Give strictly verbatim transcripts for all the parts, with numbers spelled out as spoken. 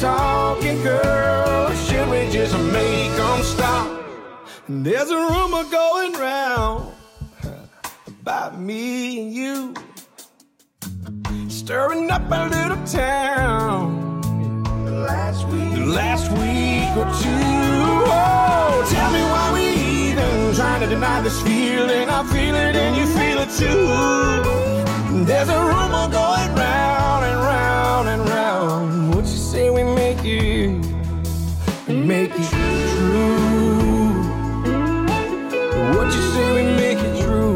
talking, girl, or should we just make them stop? There's a rumor going round about me and you, stirring up a little town the last week, the last week or two. Oh, tell me why we even trying to deny this feeling. I feel it and you feel it too. There's a rumor going round and round and round. What you say we make it, make it true? What you say we make it true?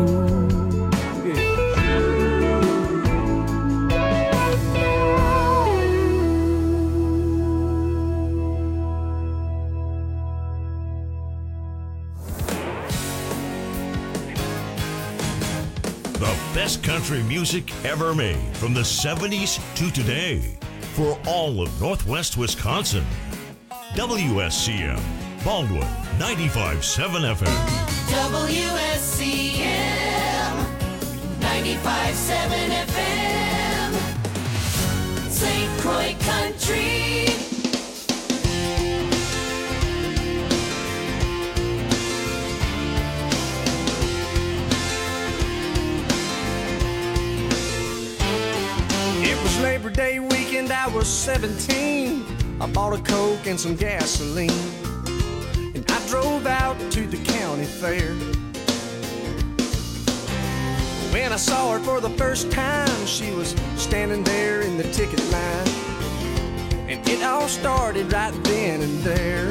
The best country music ever made from the seventies to today for all of Northwest Wisconsin. W S C M, Baldwin, ninety-five point seven F M. W S C M, ninety-five point seven F M, Saint Croix Country. It was Labor Day weekend, I was seventeen. I bought a Coke and some gasoline, and I drove out to the county fair. When I saw her for the first time, she was standing there in the ticket line, and it all started right then and there.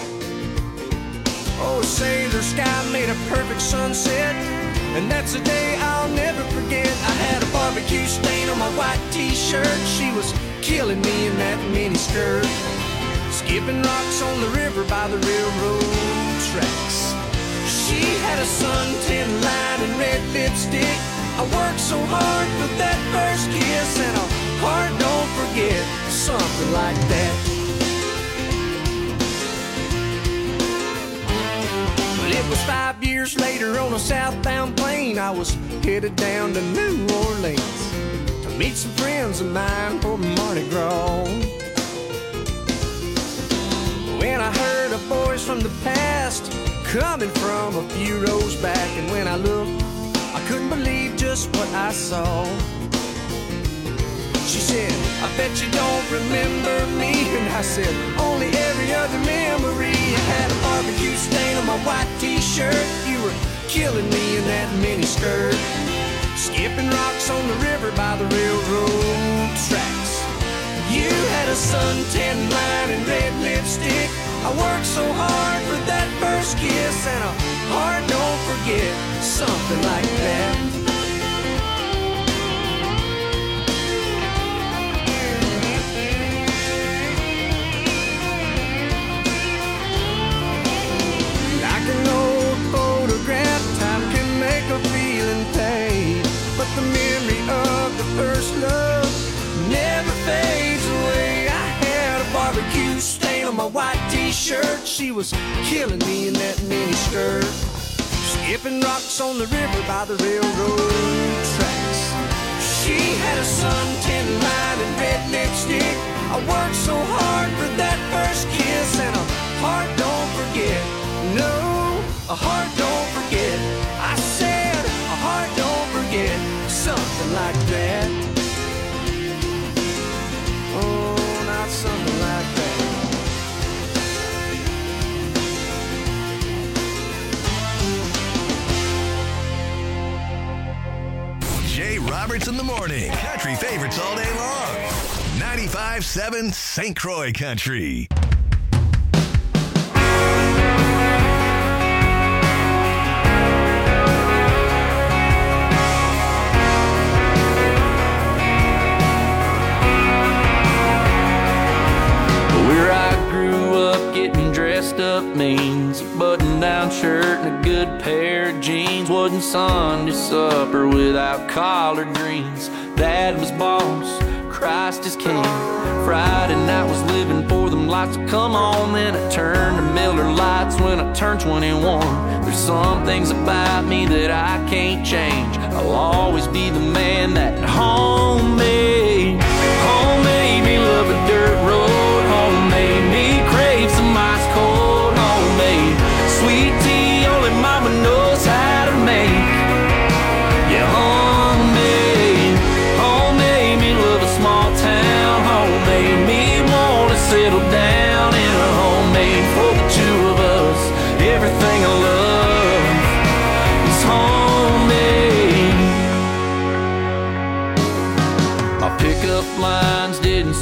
Oh, say the sky made a perfect sunset, and that's a day I'll never forget. I had a barbecue stain on my white t-shirt. She was killing me in that mini skirt, skipping rocks on the river by the railroad tracks. She had a suntan line and red lipstick. I worked so hard for that first kiss, and a heart don't forget something like that. But it was five years later on a southbound plane. I was headed down to New Orleans to meet some friends of mine for Mardi Gras. When I heard a voice from the past coming from a few rows back, and when I looked, I couldn't believe just what I saw. She said, I bet you don't remember me. And I said, only every other memory. I had a barbecue stain on my white t-shirt. You were killing me in that mini skirt, skipping rocks on the river by the railroad tracks. You had a suntan line and red lipstick. I worked so hard for that first kiss, and a heart don't forget something like that. Like an old photograph, time can make a feeling fade, but the memory of the first love never fades away. I had a barbecue stain on my white t-shirt. She was killing me in that mini skirt, skipping rocks on the river by the railroad tracks. She had a suntan line and red lipstick. I worked so hard for that first kiss, and a heart don't forget. No, a heart don't forget. I said a heart don't forget something like that. Oh, not something like that. Jay Roberts in the morning. Country favorites all day long. ninety-five point seven Saint Croix Country. Where I grew up, getting dressed up means a button-down shirt and a good pair of jeans. Wasn't Sunday supper without collard greens. Dad was boss, Christ is king. Friday night was living for them lights to come on. Then I turned to Miller Lights when I turned twenty-one. There's some things about me that I can't change. I'll always be the man that home made. Home made me love a dirt road home.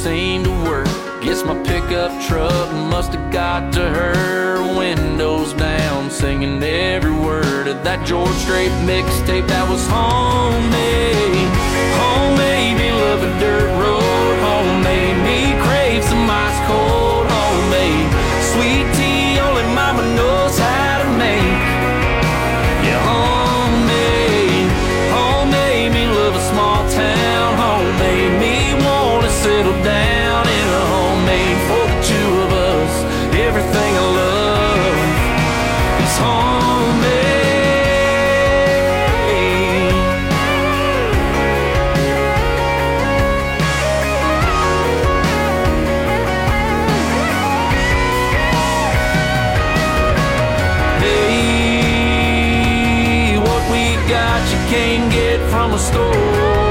seem to work. Guess my pickup truck must have got to her, windows down, singing every word of that George Strait mixtape that was homemade. Homemade me love a dirt road, homemade me crave some ice cold, homemade sweet tea only mama knows how to make. Yeah, homemade, homemade me love a small town, homemade me wanna settle down in a homemade for the two of us. Everything I love is homemade. Hey, what we got you can't get from a store.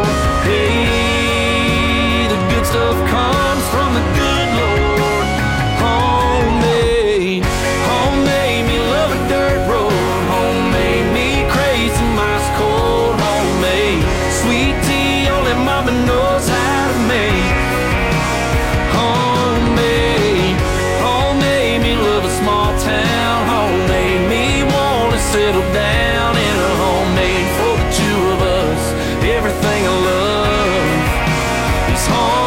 Hey, the good stuff comes from the good Lord. Homemade, homemade me love a dirt road. Homemade me crave some ice cold. Homemade sweet tea only mama knows how to make. Homemade, homemade me love a small town. Homemade me wanna settle down in a homemade for the two of us. Everything I love is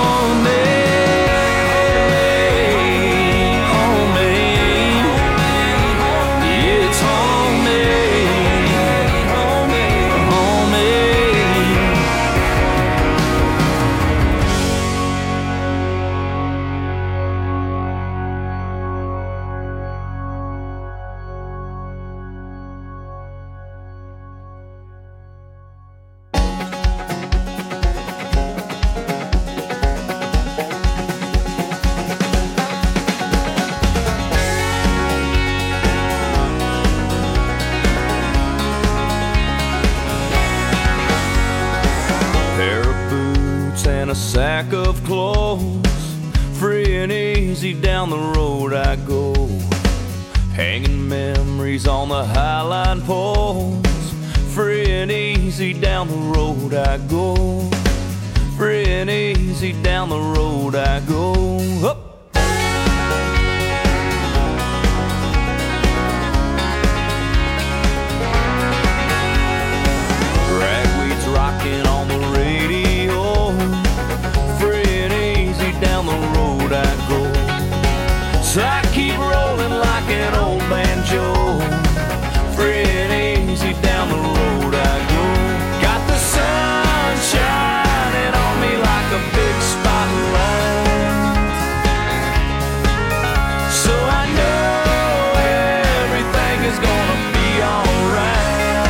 homemade, homemade. Yeah, it's homemade, homemade, homemade. Pair of boots and a sack of clothes, free and easy down the road I go, hanging memories on the highline poles. Free and easy down the road I go, free and easy down the road I go. Up. Ragweed's rocking on the radio, free and easy down the road I go. So I keep rolling like an old banjo, free and easy down the road I go. Got the sun shining on me like a big spotlight, so I know everything is gonna be alright.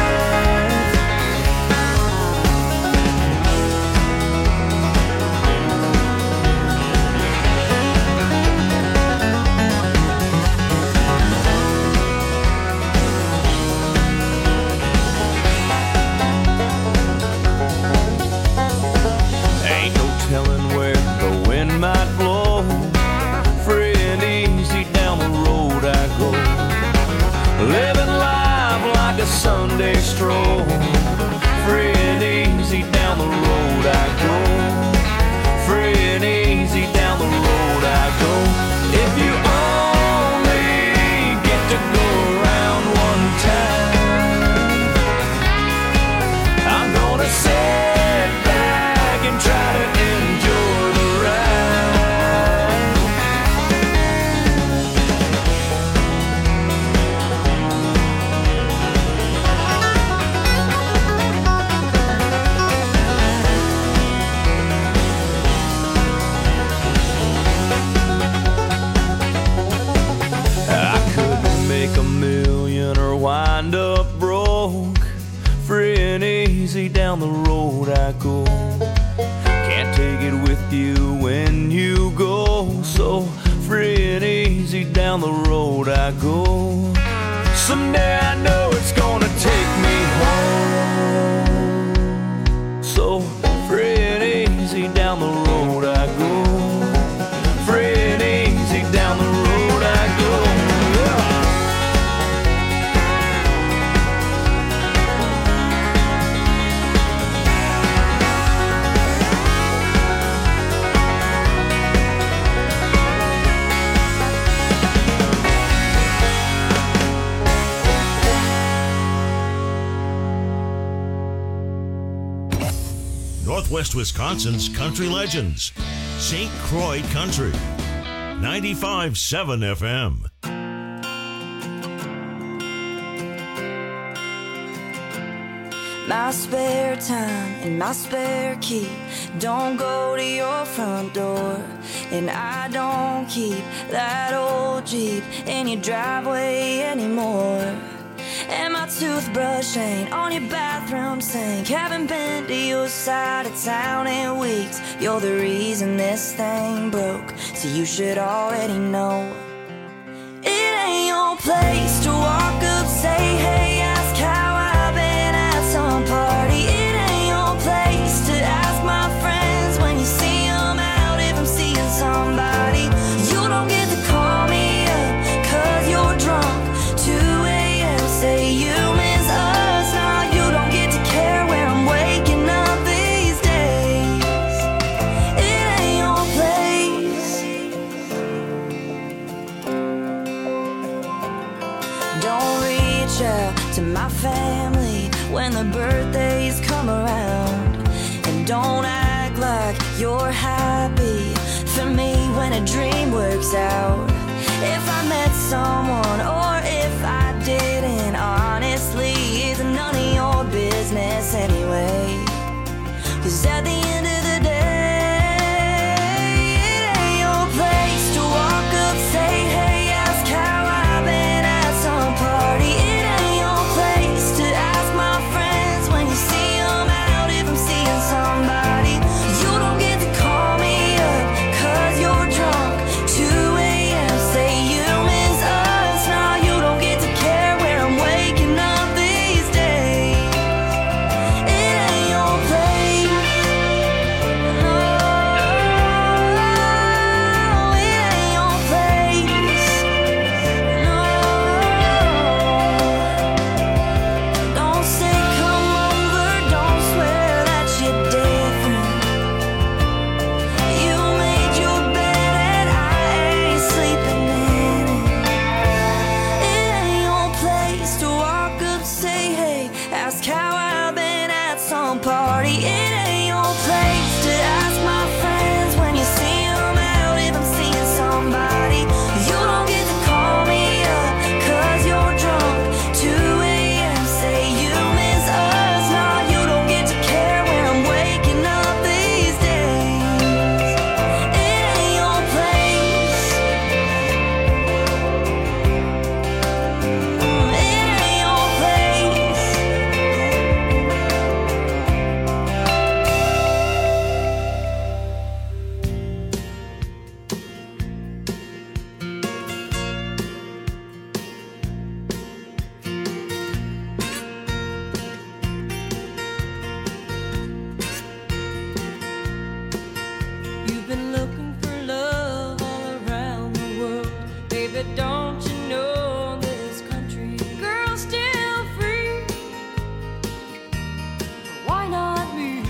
Ain't no telling where the wind might blow, free and easy down the road I go, living life like a Sunday stroll, free and easy down the road I go, free and easy down the road I go. If you only get to go around one time, I'm gonna sit back and try to enjoy the ride. I couldn't make a million or wind up broke, free and easy down the road I go. Can't take it with you when you go, so free and easy down the road I go. Someday I know it's gonna take me home, so free and easy down the road I go, free and easy down the road I go. Yeah. Northwest Wisconsin's country legends. Saint Croix Country. ninety-five point seven F M. My spare time and my spare key don't go to your front door. And I don't keep that old Jeep in your driveway anymore. And my toothbrush ain't on your bathroom sink. Haven't been to your side of town in weeks. You're the reason this thing broke, so you should already know. It ain't your place to walk up, say hey, ask how I've been at some party. It ain't your place to ask my friends when you see them out if I'm seeing somebody. You don't get to call me up cause you're drunk. two a.m. say you miss us. Now you don't get to care where I'm waking up these days. It ain't your place. Don't reach out to my family when the birthdays come around. And don't act like you're happy for me when a dream works out. If I met someone or if I didn't, honestly, it's none of your business anyway. Cause at the end of the day, it ain't your place to walk up, say hey, ask how I've been at some party. It ain't your place to ask my friends when you see them out if I'm seeing somebody. You don't get to call me up cause you're drunk. two a.m. say you miss us. Now you don't get to care where I'm waking up these days. It ain't your place. No, it ain't your place. No, don't say come over, don't swear that you're different. You made your bed and I ain't sleeping in it. It ain't your place to walk up, say hey, ask how I've been at some party. It ain't your place to ask my friends when you see them out if I'm seeing somebody. You don't get to call me up cause you're drunk. two a.m. say you miss us. Now you don't get to care where I'm waking up these days. It ain't your place. Mm, It ain't your place. You've been looking for love all around the world. Baby, don't you know this country girl's still free? Why not me?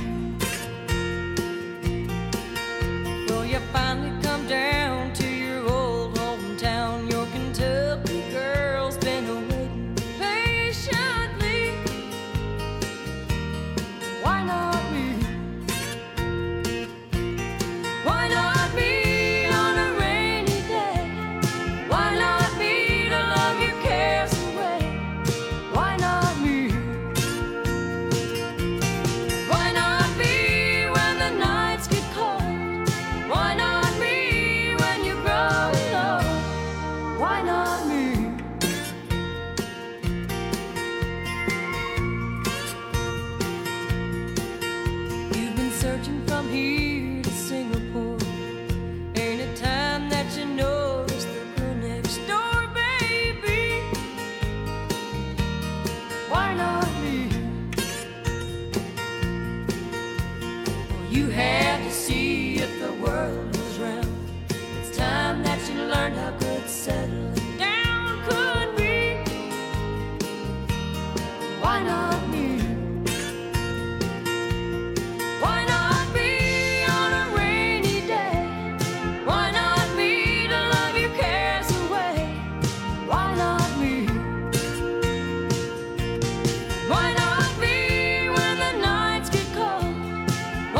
Well, you finally come down to your old hometown. Your Kentucky girl's been waiting patiently. Why not me? Why not me on a rainy day? Why not me to love your cares away? Why not me? Why not me when the nights get cold? Why not me when you're growing old? Why not me? You've been searching from here to Singapore. Ain't it time that you notice the girl next door, baby? Why not me? Well, you had to see if the world was round. It's time that you learned how good settling down could be. Why not me? Why not me on a rainy day? Why not me to love your cares away? Why not me? Why not me when the nights get cold?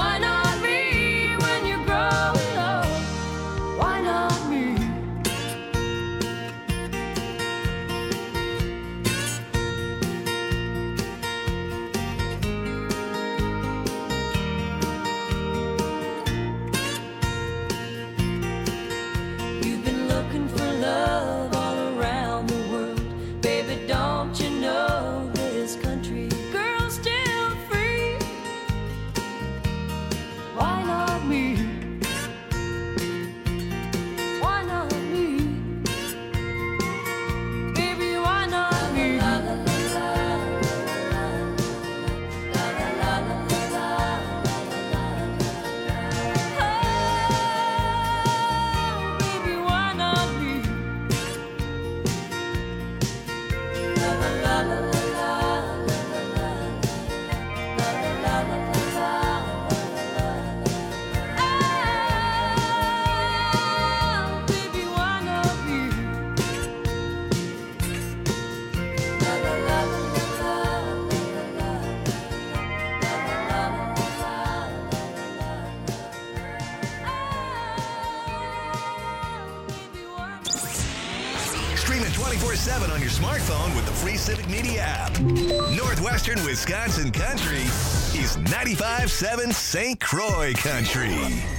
twenty-four seven on your smartphone with the free Civic Media app. Northwestern Wisconsin Country is ninety-five point seven Saint Croix Country.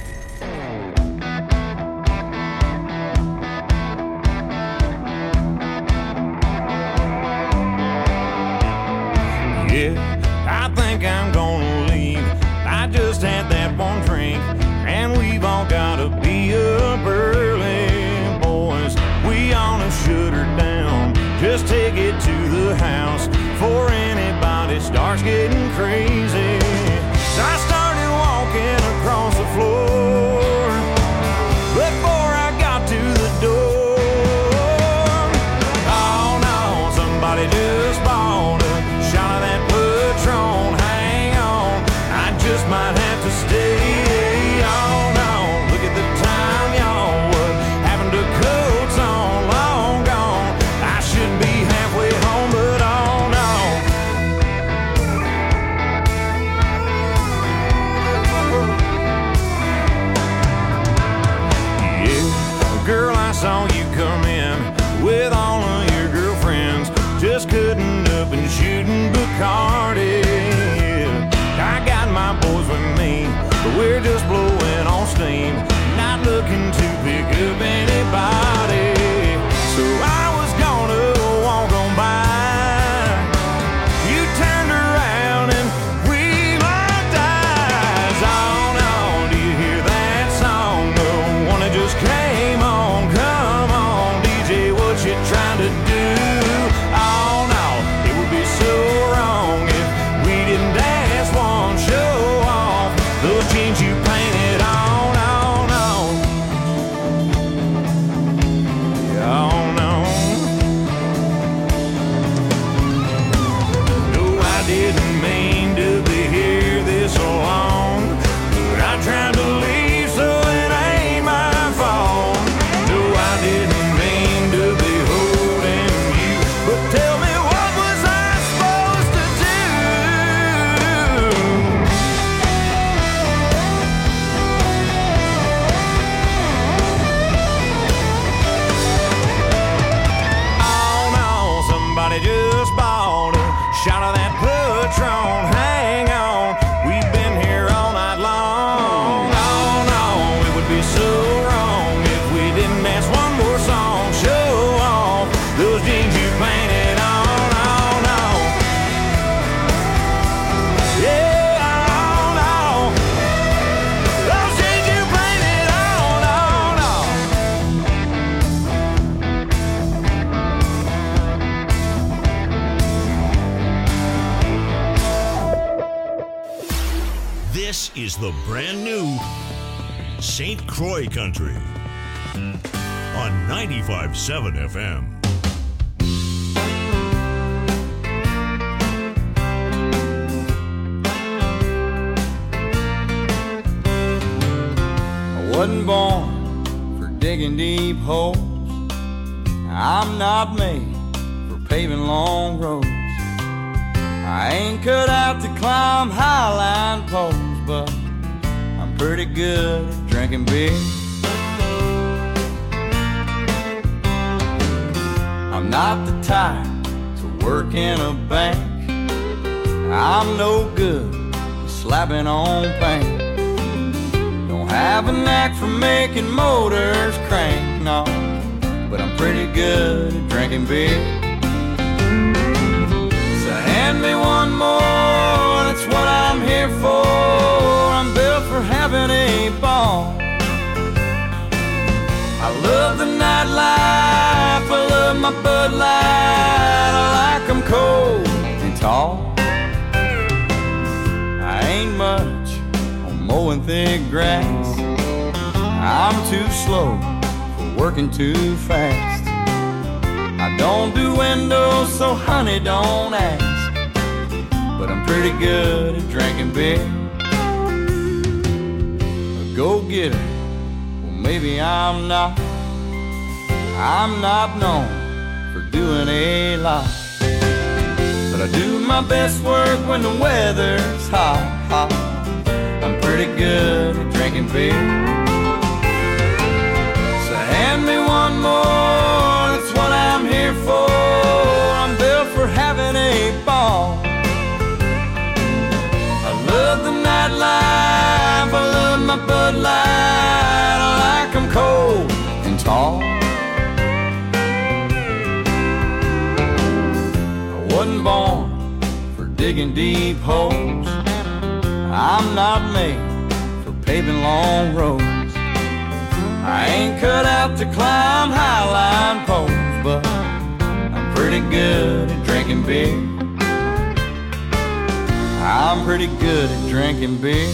Yeah, I think I'm gonna leave. I just had that one drink, and we've all gotta be up early, boys. We ought to shut her down. Just take it to the house before anybody starts getting crazy. So I started walking across the floor before I got to the door. Oh no, somebody just bought a shot of that Patron. Hang on, I just might have to stay. Oh no, look at the time, y'all. What happened to coats on? Long gone. I should be halfway home, but oh no. Yeah, girl, I saw you come in with all of your girlfriends, just cutting up and shooting Bacardi. I got my boys with me, but we're just blowing on steam, not looking to pick up anybody. So I was gonna walk on by. You turned around and we locked eyes. Oh no, do you hear that song? The one that just came on. Come on, D J, what you trying to do? Oh no, it would be so wrong if we didn't dance one show off those jeans you painted on. Oh no, yeah, oh no. No, I didn't mean to be here this long, but I tried to leave, so it ain't my fault. No, I didn't mean to be holding you, but tell me, what was I supposed to do? Oh no, somebody just bought a shot of that Patron. Hang on, we've been here all night long. Oh no, it would be so wrong if we didn't dance one more song. Show off those jeans you painted on. Oh no, yeah, oh no, those jeans you painted on. Oh no. This is the brand new Saint Croix Country on ninety-five point seven F M. I wasn't born for digging deep holes. I'm not made for paving long roads. I ain't cut out to climb highline poles, but I'm pretty good at drinking beer. I'm not the type to work in a bank. I'm no good at slapping on paint. Don't have a knack for making motors crank, no, but I'm pretty good at drinking beer. So hand me one more, that's what I'm here for. I'm built for having a ball. I love the nightlife, I love my Bud Light. I like 'em cold and tall. I ain't much on mowing thick grass. I'm too slow for working too fast. I don't do windows, so honey, don't ask. But I'm pretty good at drinking beer. A go-getter, well maybe I'm not. I'm not known for doing a lot, but I do my best work when the weather's hot, hot. I'm pretty good at drinking beer. So hand me one more, that's what I'm here for. white life. I love my Bud Light. I like 'em cold and tall. I wasn't born for digging deep holes. I'm not made for paving long roads. I ain't cut out to climb highline poles, but I'm pretty good at drinking beer. I'm pretty good at drinking beer.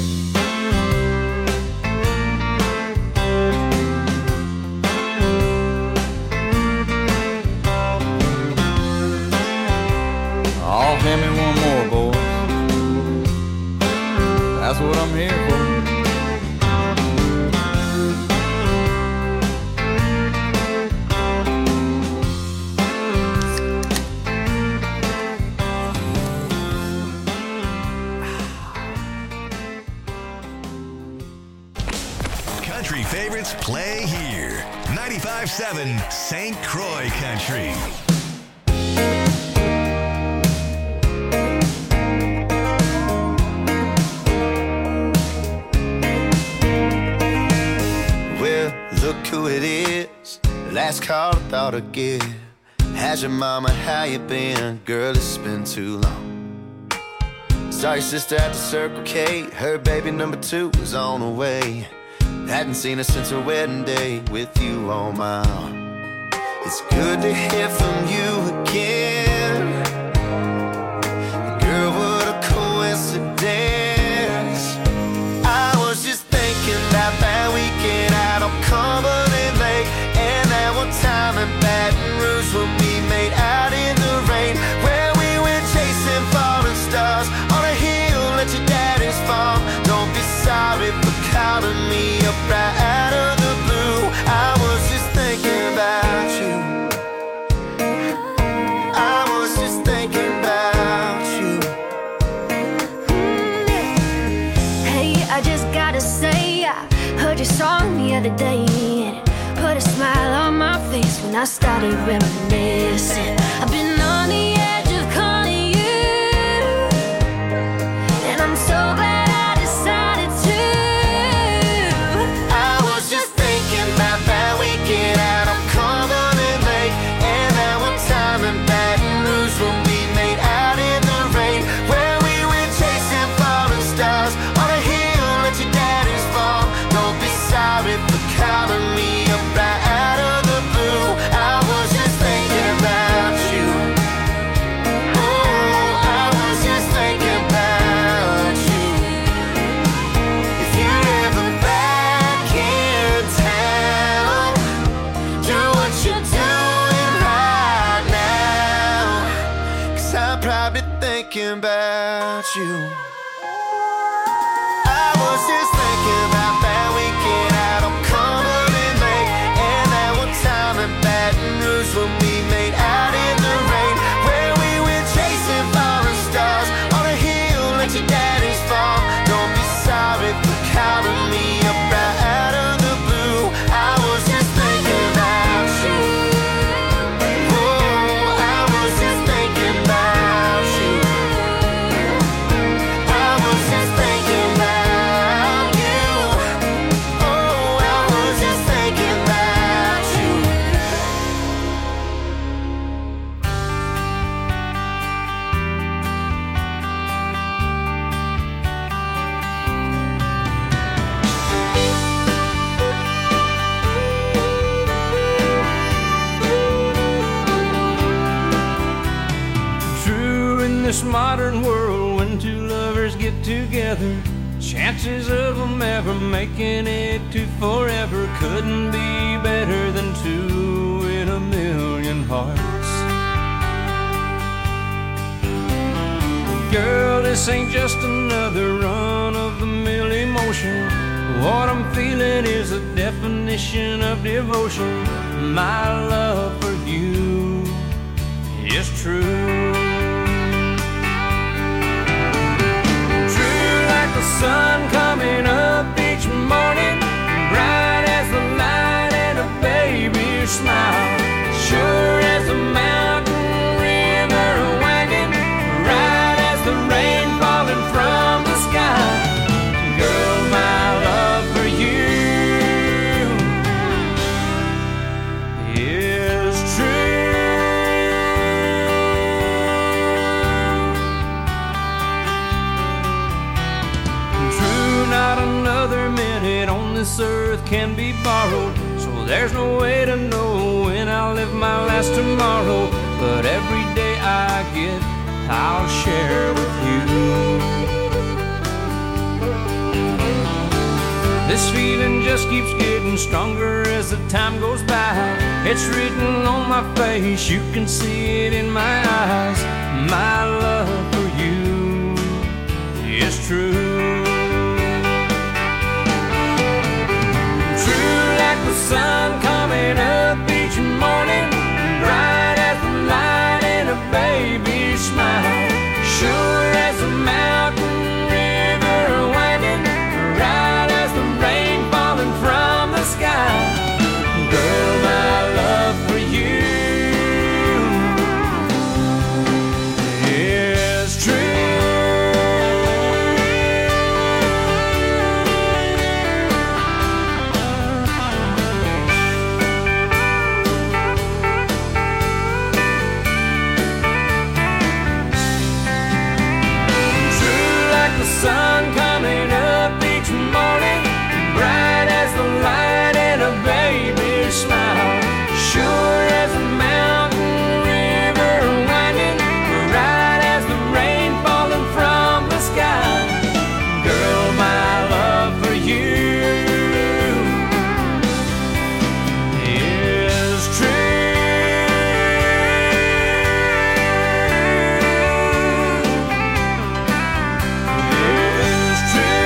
Oh, hand me one more, boys. That's what I'm here for. Country favorites play here. ninety-five point seven Saint Croix Country. Well, look who it is. Last call I thought I'd give. How's your mama? How you been? Girl, it's been too long. Saw your sister at the Circle K. Her baby number two was on the way. Hadn't seen her since her wedding day with you on my arm. It's good to hear from you again. Girl, what a coincidence. I was just thinking about that weekend out on Cumberland Lake, and that one time in Baton Rouge when we made out in the rain, where we went chasing falling stars on a hill at your daddy's farm. Don't be sorry for calling me up right out of the blue. I was just thinking about you. I was just thinking about you. Hey, I just gotta say, I heard your song the other day, and it put a smile on my face when I started reminiscing. I've been on the edge of calling you, and I'm so glad I decided to. I was just thinking about that weekend out on Cumberland Lake, and that one time in Baton Rouge when we made out in the rain, where we went chasing falling stars on a hill at your daddy's farm. Don't be sorry for calling me up right out of the blue. I was just thinking about you. Oh, I was just thinking about you. If you're ever back in town, do what you're doing right now, 'cause I'm probably thinking about you. I was just thinking about that weekend out on Cumberland Lake, and that one time in Baton Rouge when we made out in the rain, where we went chasing falling stars on a hill at your daddy's farm. Don't be sorry for calling me up right out of the blue. I was just thinking about you. Oh, I was just thinking about you. I was just thinking about you. Oh, I was just thinking about you. True, in this modern world, when two lovers get together, chances of them ever making it to forever couldn't be better than two in a million hearts. Girl, this ain't just another run-of-the-mill emotion. What I'm feeling is a definition of devotion. My love for you is true. True like the sun coming up each morning, bright as the light and a baby's smile, sure as the mountain river wagging, right as the rain falling from the sky. minute on this earth can be borrowed, so there's no way to know when I'll live my last tomorrow. But every day I get, I'll share with you. This feeling just keeps getting stronger as the time goes by. It's written on my face, you can see it in my eyes. My love for you is true. True like the sun coming up each morning, bright as the light in a baby's smile. Sure as a mountain river winding, right as the rain falling from the sky. Girl, my love for you is true. True like the sun coming up each morning, bright as the light in a baby's smile. Sure as a mountain river winding, right as the rain falling from the sky. Girl, my love for you is true. Is true.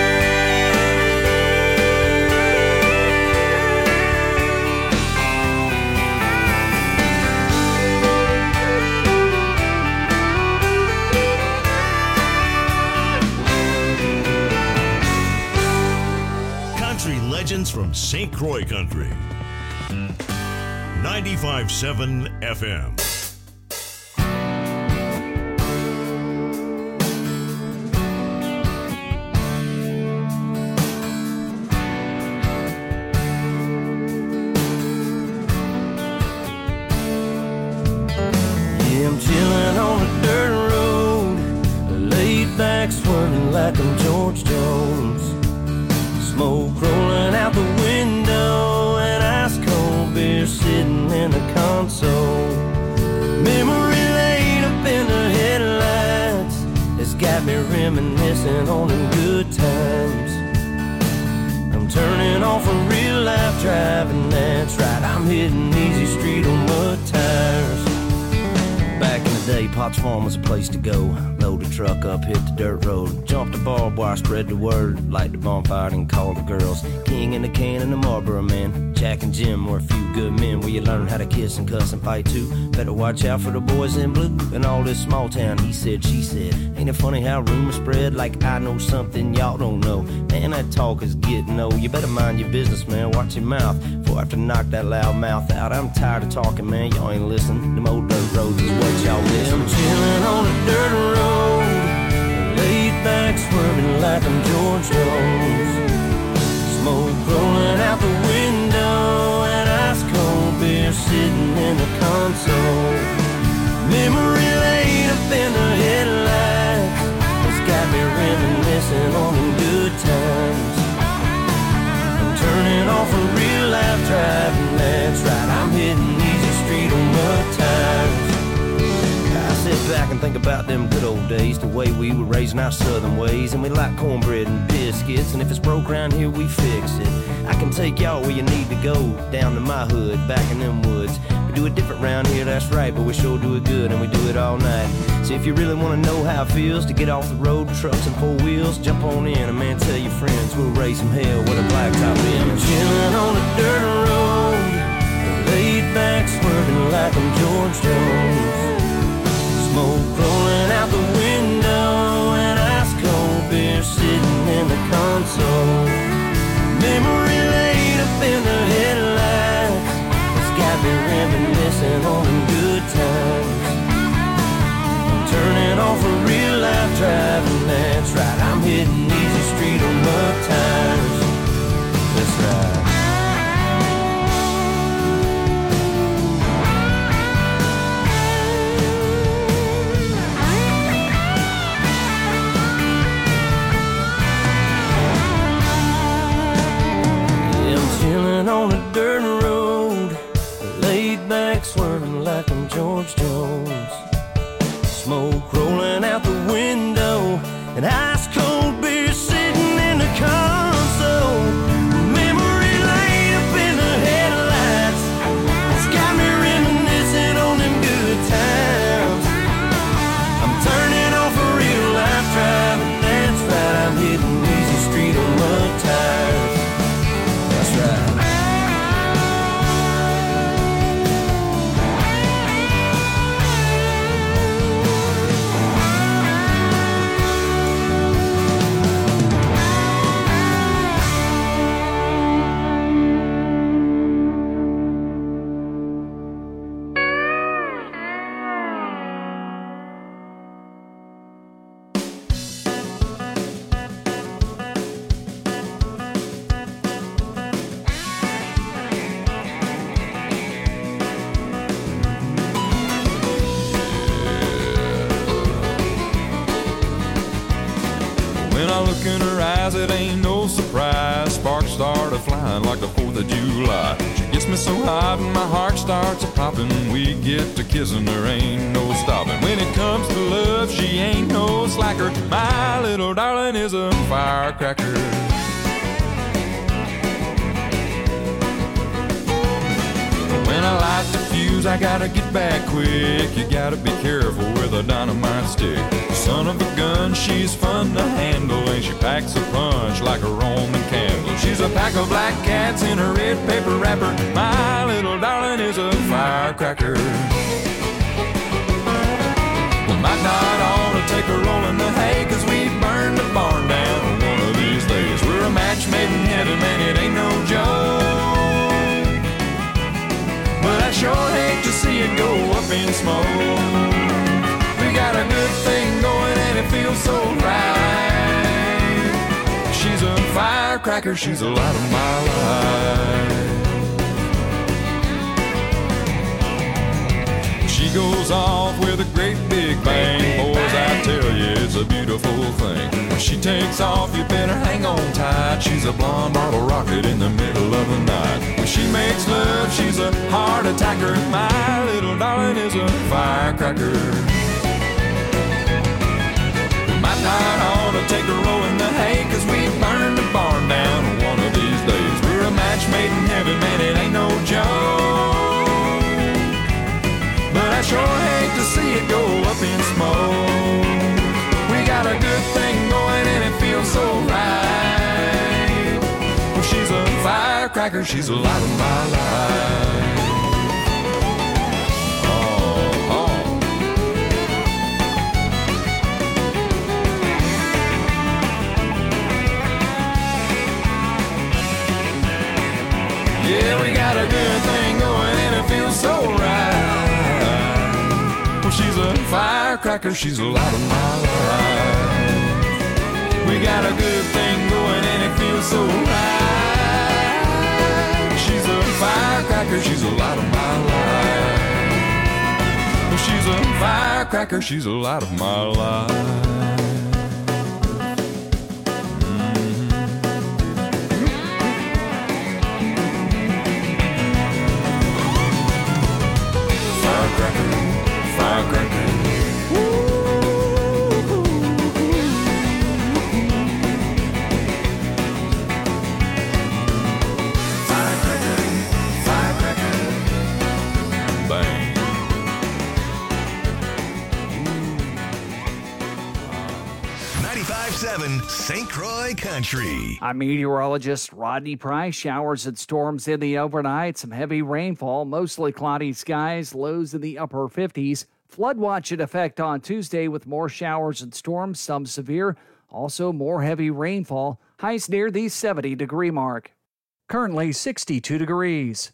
Country legends from Saint Croix Country. ninety-five point seven F M. Yeah, I'm chilling on a dirt road, laid back swerving like I'm George Jones. Smoke rolling out the window and ice cold beer sitting in the console. Memory laid up in the headlights, it's got me reminiscing on them good times. I'm turning off a real life driving, that's right, I'm hitting easy street on mud tires. Back in the day, Potts Farm was a place to go. Load the truck up, hit the dirt road, jump the barbed wire, spread the word, light the bonfire and call the girls. King in the can and the Marlboro man, Jack and Jim were a few good men where you learn how to kiss and cuss and fight too. Better watch out for the boys in blue and all this small town he said, she said. Ain't it funny how rumors spread like I know something y'all don't know? Man, that talk is getting old. You better mind your business, man, watch your mouth before I have to knock that loud mouth out. I'm tired of talking, man, y'all ain't listening. Them old dirt roads is what y'all miss. I'm chilling on a dirt road, laid back swerving like I'm George Jones. Smoke rolling out the window and ice cold beer sitting in the console. Memory laid up in the headlights, it's got me reminiscing on them good times. I'm turning off a real life driving, that's right, I'm hitting easy street on mud tires. I sit back and think about them good old days, the way we were raising our southern ways, and we like cornbread and biscuits, and if it's broke around here we fix it. I can take y'all where you need to go, down to my hood, back in them woods. We do it different round here, that's right, but we sure do it good, and we do it all night. So if you really want to know how it feels to get off the road, trucks and four wheels, jump on in, and man, tell your friends we'll raise some hell with a blacktop in. I'm chilling on a dirt road, laid back swerving like I'm George Jones. Smoke rolling out the window and ice cold beer sitting in the console. Memory laid up in the headlights, it's got me reminiscing on them good times. I'm turning off a real life driving, that's right, I'm hitting easy street on mud tires. That's right. eyes, it ain't no surprise. Sparks start a-flying like the fourth of July. She gets me so hot and my heart starts a-popping. We get to kissing, there ain't no stopping. When it comes to love, she ain't no slacker. My little darling is a firecracker. When I light the fuse, I gotta get back quick. You gotta be careful with a dynamite stick. Son of a gun, she's fun to handle, and she packs a punch like a Roman candle. She's a pack of black cats in a red paper wrapper. My little darling is a firecracker. We might not ought to take a roll in the hay, 'cause we burned the barn down one of these days. We're a match made in heaven, man, it ain't no joke. But I sure hate to see it go up in smoke. We got a good thing going and it feels so right. She's a firecracker, she's the light of my life. She goes off with a great big bang. Boys, I tell you, it's a beautiful thing. When she takes off, you better hang on tight. She's a blonde bottle rocket in the middle of the night. When she makes love, she's a heart attacker. My little darling is a firecracker. We might not ought to take a roll in the hay, 'cause we burned the barn down one of these days. We're a match made in heaven, man, it ain't no joke. But I sure hate to see it go up in smoke. We got a good thing going and it feels so right. Well, she's a firecracker, she's the light of my life. Oh, oh. Yeah, we got a good thing going and it feels so right. She's a firecracker, she's the light of my life. We got a good thing going and it feels so right. She's a firecracker, she's the light of my life. She's a firecracker, she's the light of my life. ninety-five point seven Saint Croix Country. I'm meteorologist Rodney Price. Showers and storms in the overnight. Some heavy rainfall, mostly cloudy skies, lows in the upper fifties. Flood watch in effect on Tuesday with more showers and storms, some severe. Also more heavy rainfall. Highs near the seventy degree mark. Currently sixty-two degrees.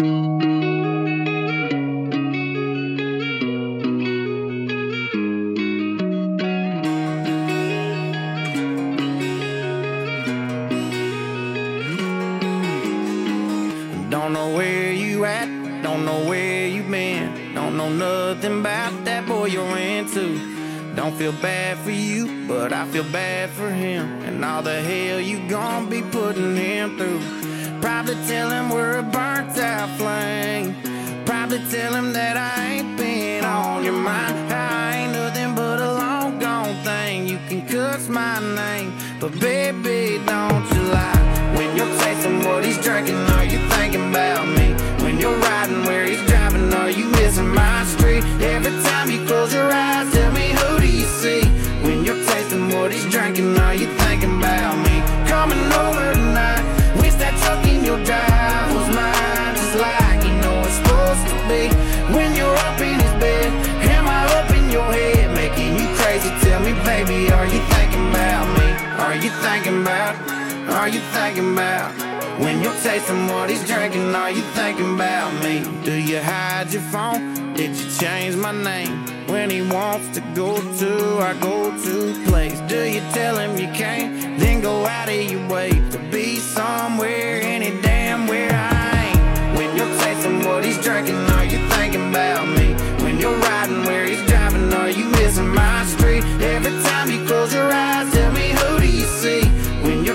Don't know where you at, don't know where you been, don't know nothing about that boy you're into. Don't feel bad for you, but I feel bad for him, and all the hell you gon' be putting him through. Probably tell him we're a burnt out flame, probably tell him that I ain't been on your mind. I ain't nothing but a long gone thing, you can cuss my name, but baby don't you lie. When you're tasting what he's drinking, are you thinking about me? When you're riding where he's driving, are you missing my street? Every time you close your eyes, tell me who do you see? When you're tasting what he's drinking, are you thinking about me? Coming over tonight, wish that truck in your drive was mine, just like you know it's supposed to be. When you're up in his bed, am I up in your head, making you crazy? Tell me, baby, are you thinking about me? Are you thinking about, are you thinking about? When you're tasting what he's drinking, are you thinking about me? Do you hide your phone? Did you change my name? When he wants to go to our go-to place, do you tell him you can't? Then go out of your way to be somewhere, any damn where I ain't. When you're tasting what he's drinking, are you thinking about me? When you're riding where he's driving, are you missing my street? Every time you close your eyes, tell me who do you see? When you're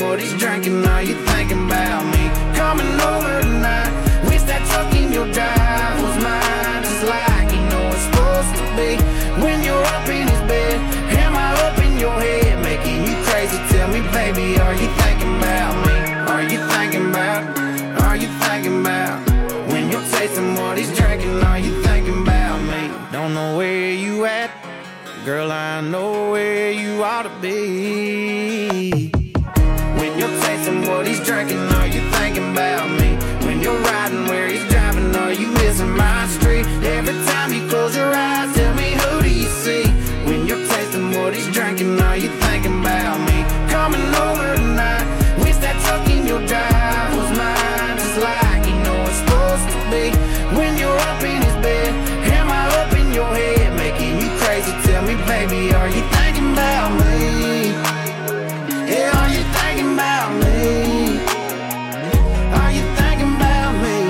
what he's drinking? Are you thinking about me? Coming over tonight. Wish that truck in your drive was mine, just like you know it's supposed to be. When you're up in his bed, am I up in your head, making you crazy? Tell me, baby, are you thinking about me? Are you thinking about? Are you thinking about? When you're tasting what he's drinking, are you thinking about me? Don't know where you at, girl, I know where you ought to be. When you're tasting what he's drinking, are you thinking about me? When you're riding where he's driving, are you missing my street? Every time you close your eyes, tell me, who do you see? When you're tasting what he's drinking, are you thinking about me? Coming over tonight. Wish that truck in your drive was mine, just like you know it's supposed to be. When you're up in his bed, am I up in your head, making you crazy? Tell me, baby, are you thinking about me? Yeah, are you thinking about me? Are you thinking about me?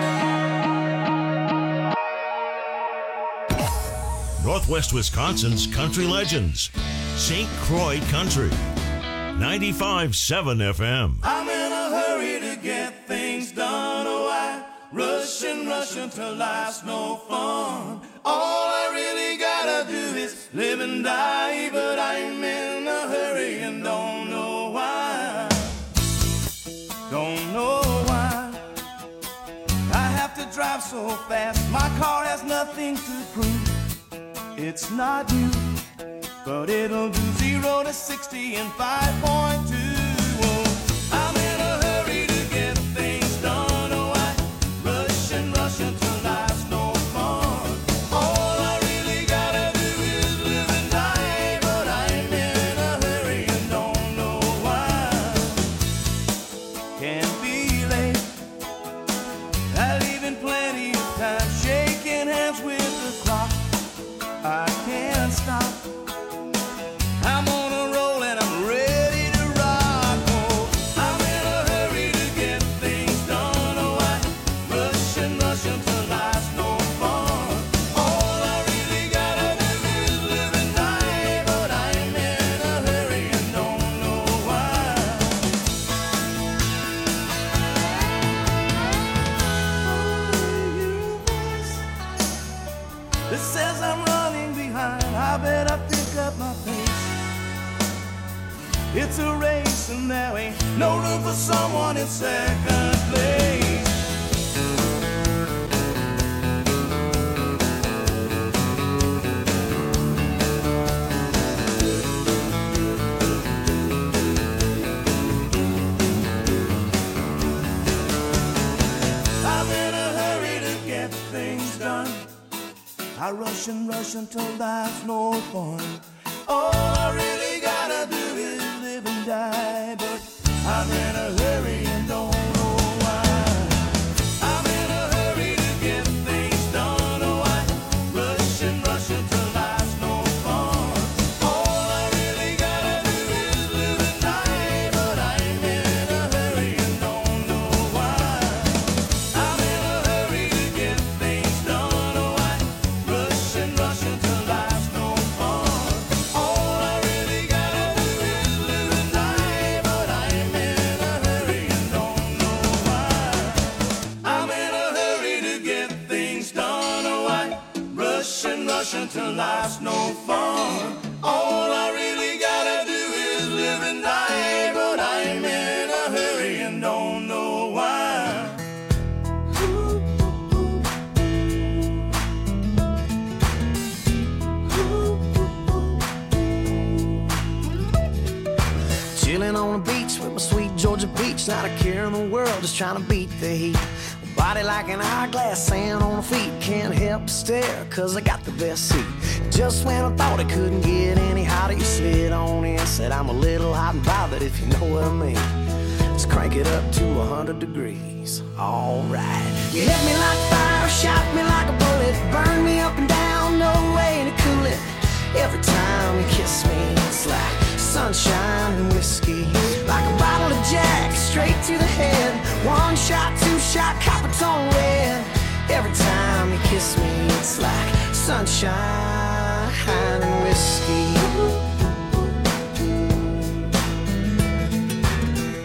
Northwest Wisconsin's country legends. Saint Croix Country. ninety-five point seven F M. I'm in a hurry to get things done. Oh, I rush and rush until life's no fun. All I really gotta do is live and die, but I'm in a hurry and don't know why. Don't know why I have to drive so fast. My car has nothing to prove. It's not new, but it'll do zero to sixty in five point two. Oh, I'm in a hurry to get things done. Oh, I rush and rush until life's no fun. All I really gotta do is live and die, but I'm in a hurry and don't know why. Can't be late. I leave in plenty of time, shaking hands with the clock. I can't stop. I'm on a roll and I'm ready to rock. Oh, I'm in a hurry to get things done. Oh, I rush and rush until life's no fun. All I really gotta do is live and die, but I'm in a hurry and don't know why. This says I'm running behind. I better pick up my pace. It's a race and there ain't no room for someone in second place. I'm in a hurry to get things done. I rush and rush until life's no fun. All I really gotta do is live and die, but I'm in a hurry and don't know why. I'm in a hurry to get things done. Oh, I rush and rush until life's no fun. All I really gotta do is live and die, but I'm in a hurry and don't know why. I'm in a hurry to get things done. Oh, I rush and rush until life's no fun. All I really gotta do is live and die, but I'm in a hurry and don't know why. I'm in a hurry to get things done. Oh, I rush and rush until life's no fun. All I really gotta do is live and die, but I'm in a hurry and don't know why. Chilling on the beach with my sweet Georgia peach, not a care in the world, just trying to beat the heat. Body like an hourglass, sand on the feet, can't help but stare, cause I got the best seat. Just when I thought it couldn't get any hotter, you slid on in, said I'm a little hot and bothered, if you know what I mean. Let's crank it up to a hundred degrees, alright. You hit me like fire, shot me like a bullet, burn me up and down, no way to cool it. Every time you kiss me, it's like sunshine and whiskey, like a bottle of Jack, straight to the head. One shot, two shot, copper tone red. Every time you kiss me, it's like sunshine and whiskey.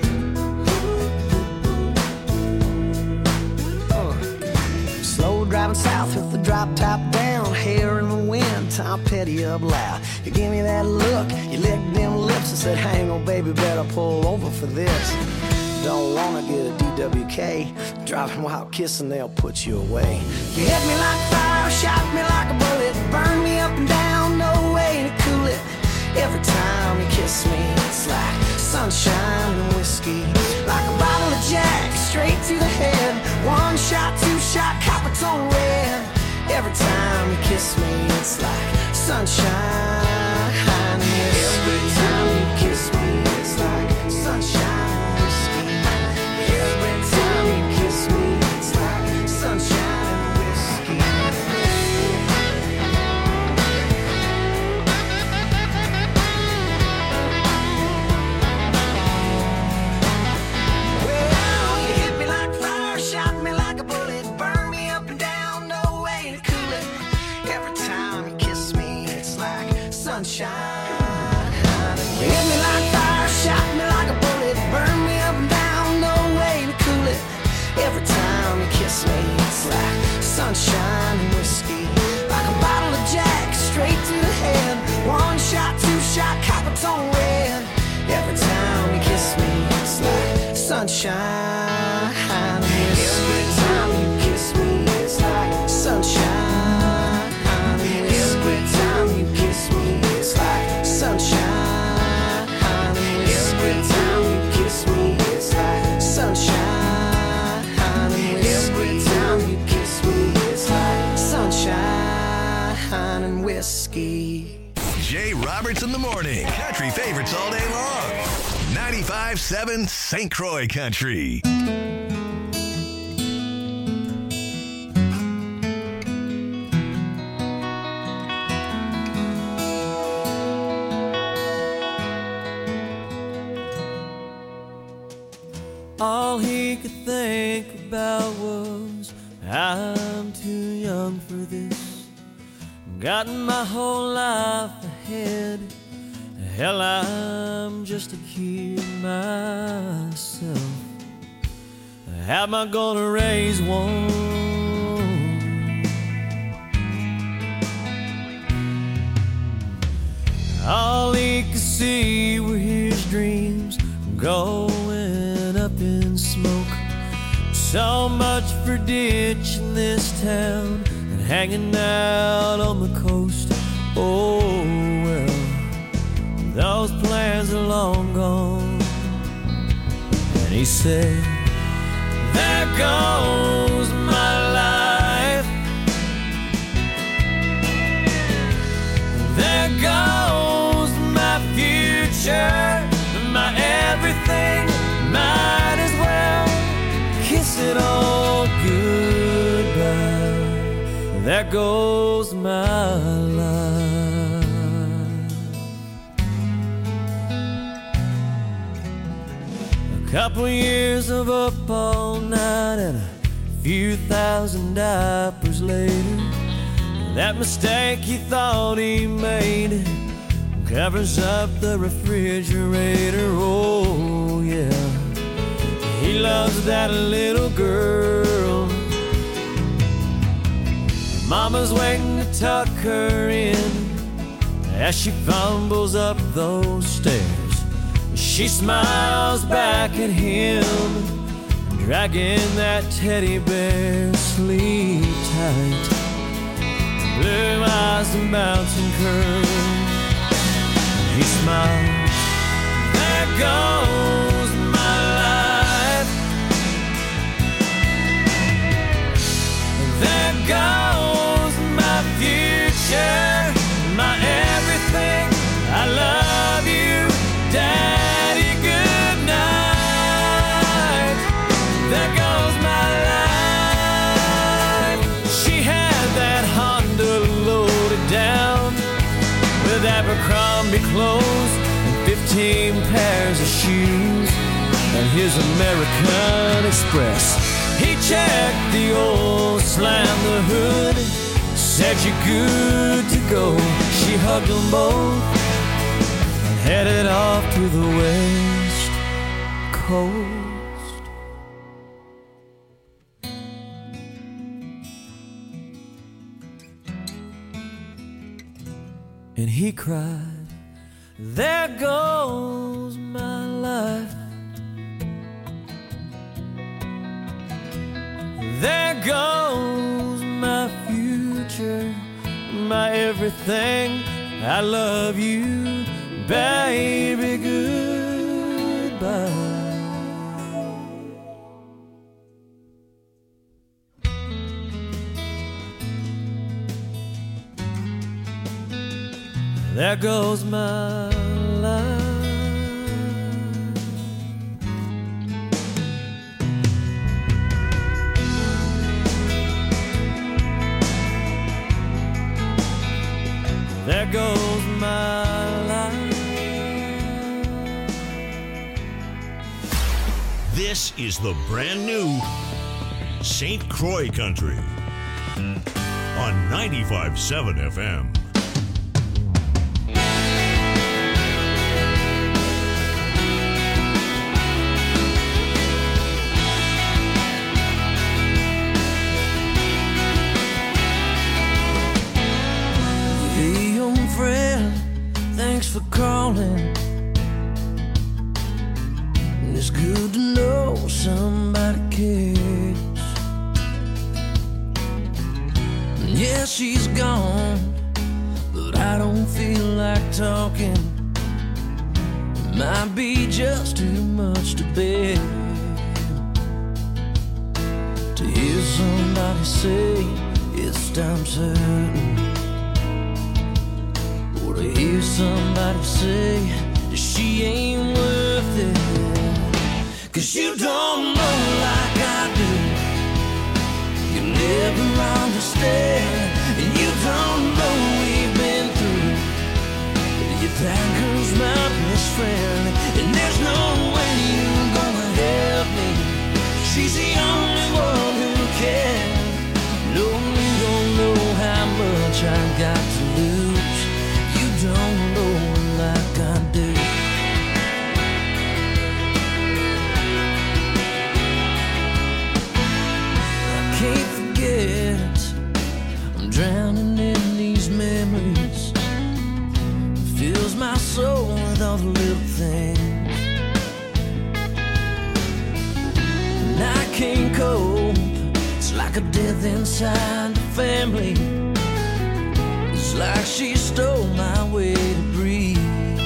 top down, hair in the wind, Tom Petty up loud. You give me that look, you licked them lips and said, hang on baby, better pull over for this. Don't wanna get a D W K, driving while kissing, they'll put you away. You hit me like fire, shot me like a bullet, burn me up and down, no way to cool it. Every time you kiss me, it's like sunshine and whiskey, like a bottle of Jack, straight to the head. One shot, two shot, copper tone red. Every time you kiss me, it's like sunshine and whiskey. Every time you kiss me, it's like sunshine and whiskey. Every time you kiss me, it's like sunshine and whiskey. Well, you hit me like fire, shot me like a bullet, burn me up and down, no way to cool it. Every time you kiss me, it's like sunshine. You hit me like fire, shot me like a bullet, burn me up and down, no way to cool it. Every time you kiss me, it's like sunshine and whiskey, like a bottle of Jack, straight to the head. One shot, two shot, copper tone red. Every time you kiss me, it's like sunshine and whiskey. Every time you kiss me, it's like sunshine and whiskey. Every time you kiss me, it's like sunshine and whiskey. Every time you kiss me, it's like sunshine and whiskey. Every time you kiss me, it's like sunshine and whiskey. Jay Roberts in the morning. Country favorites all day long. ninety-five point seven Saint Croix Country. All he could think about was, I'm too young for this. Got my whole life ahead. Hell, I'm just a kid myself. How am I gonna raise one? All he could see were his dreams going up in smoke. So much for ditching this town and hanging out on the coast. Oh well, those plans are long gone. And he said, there goes my life. There goes my future, my everything. Might as well kiss it all goodbye. There goes my life. A couple years of up all night and a few thousand diapers later, that mistake he thought he made covers up the refrigerator. Oh yeah, he loves that little girl. Mama's waiting to tuck her in as she fumbles up those stairs. She smiles back at him, dragging that teddy bear. Sleep tight, blue eyes and bouncing curls. He smiles, there goes my life. There goes my future, my everything. I love you, Daddy, good night. There goes my life. She had that Honda loaded down with Abercrombie clothes and fifteen pairs of shoes and his American Express. He checked the oil, slammed the hood, said you're good to go. She hugged them both and headed off to the West Coast. and he cried, there goes my life. There goes my future, my everything. I love you, baby, goodbye. There goes my life. There goes my life. This is the brand new Saint Croix Country on ninety-five point seven F M. Thanks for calling. It's good to know somebody cares. Yeah, she's gone, but I don't feel like talking. It might be just too much to bear. To hear somebody say it's time's hurting, to hear somebody say that she ain't worth it. Cause you don't know like I do. You never understand, and you don't know we've been through. You that girl's my best friend, and there's no way you're gonna help me. She's the only one who can. No, you don't know how much I got to lose. Don't know like I do. I can't forget, I'm drowning in these memories. It fills my soul with all the little things. And I can't cope, it's like a death inside the family. It's like she stole my way to breathe.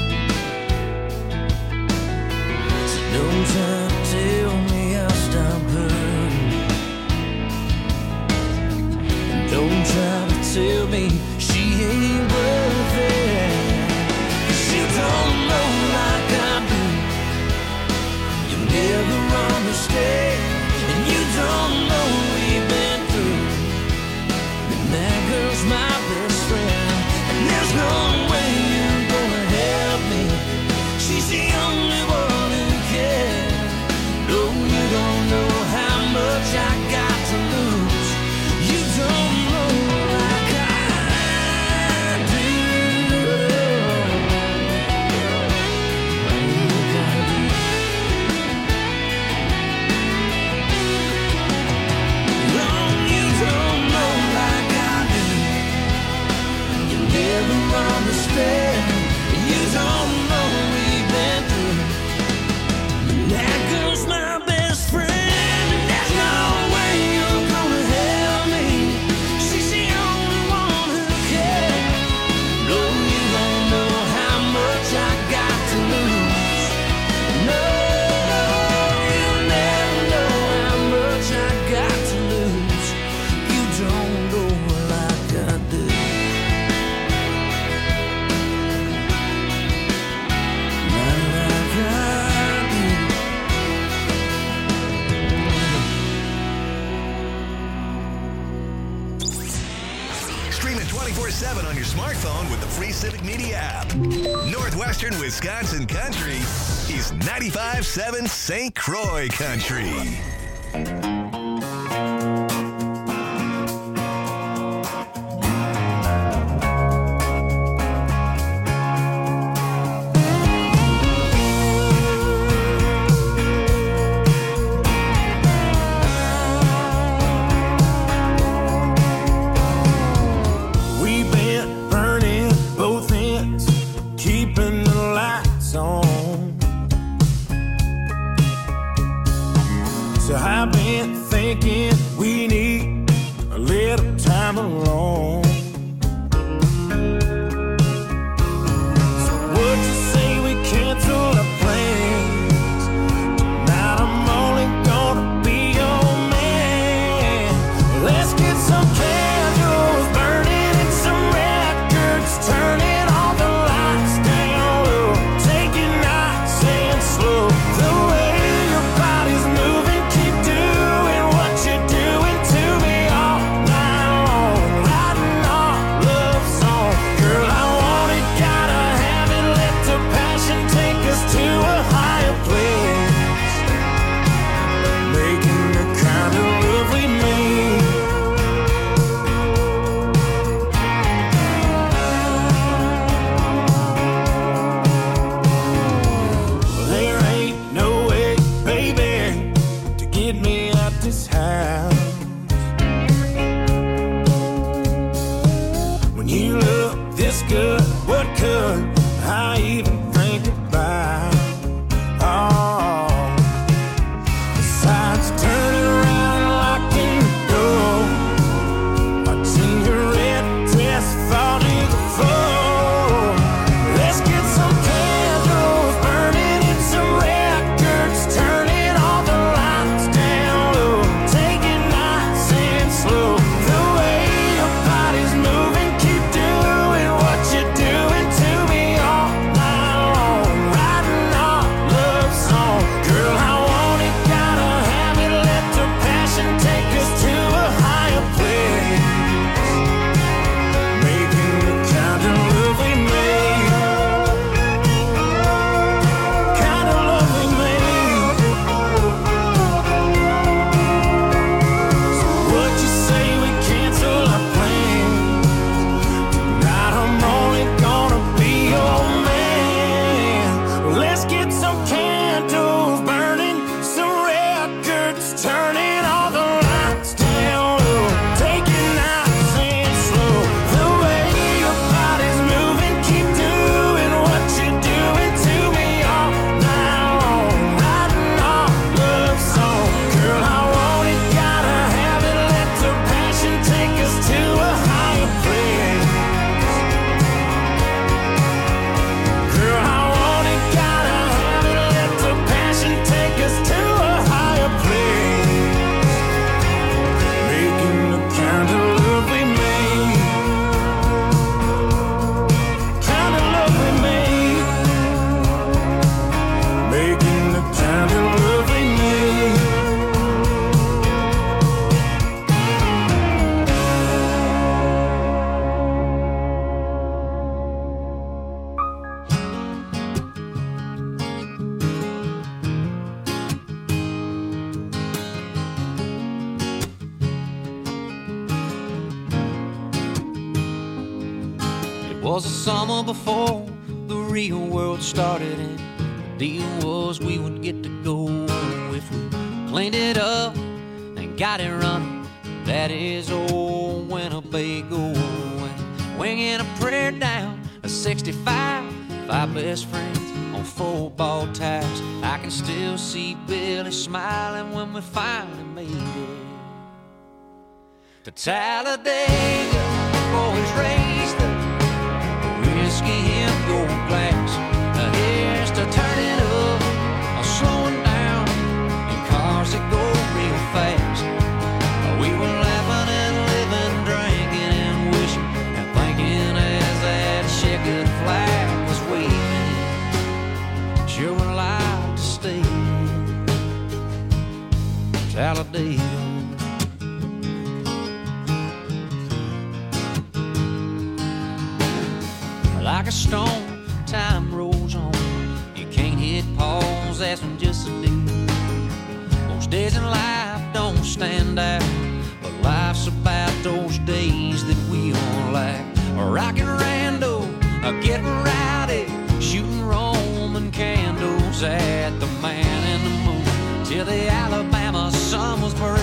So don't try to tell me I'll stop hurting. And don't try to tell me she ain't worth it. 'Cause you don't know like I do. You never understand, and you don't know we've been through. And that girl's my best friend. There's no way you're gonna help me. She's the only one who can. No, you don't know how much I got to lose. You don't know like I do. No, you don't know like I do. You never understand, you don't know we've been through. That girl's my best friend, and there's no way you're gonna help me. She's the only one who can. No, you don't know how much I got to lose. No, you'll never know how much I got to lose. You don't know like I do. twenty-four seven on your smartphone with the free Civic Media app. Northwestern Wisconsin Country is ninety-five point seven Saint Croix Country. We've been burning both in So I've been thinking we need a little time alone. So would you say we cancel our plans? Tonight I'm only gonna be your man. Let's get some candles burning and some records turning, all the lights down low, take it nice and slow. The way your body's moving, keep doing what you're doing to me all night long, writing our love song. Girl, I want it, gotta have it, let the passion take us to a higher place, making the kind of love we made. Well, there ain't no way, baby, to get me out this house. When you look this good, what could I even think about? Oh, besides turning around and locking the door, watching your red dress fall to the floor. Let's get some candles burning and some records turning, all the lights down low, take it nice and slow. The way your body's moving, keep doing what you're doing to me all night long, writing our love song. Girl, I want it, gotta have it, let the passion take us to a higher place, making the kind of love we made, kind of love we made. So would you say we cancel our plans? Tonight I'm only gonna be your man. Let's get some candles burning, some records turning, all the lights down low, take it nice and slow. The way your body's moving, keep doing what you're doing to me all night long, writing our love song. Girl, I want it, gotta have it, let the passion take us to a higher place. Girl, I want it, gotta have it, let the passion take us to a higher place, making the kind of love we made, kind of love we made, making the kind of love we made. It was the summer before the real world started, and the deal was we would get to go if we cleaned it up and got it running. That is old Winnebago, and winging a prayer down a sixty-five, five best friends on four ball tires. I can still see Billy smiling when we finally made it to Talladega. Boys raised the whiskey in gold glass. Now here's to turning up or slowing down in cars that go real fast. We were laughing and living, drinking and wishing and thinking as that checkered flag was waving. Sure would like to stay in Talladega. Like a stone, time rolls on. You can't hit pause, that's when just a day. Most days in life don't stand out, but life's about those days that we all like. Rockin' rando, getting rowdy, shooting Roman candles at the Man in the Moon, till the Alabama sun was burning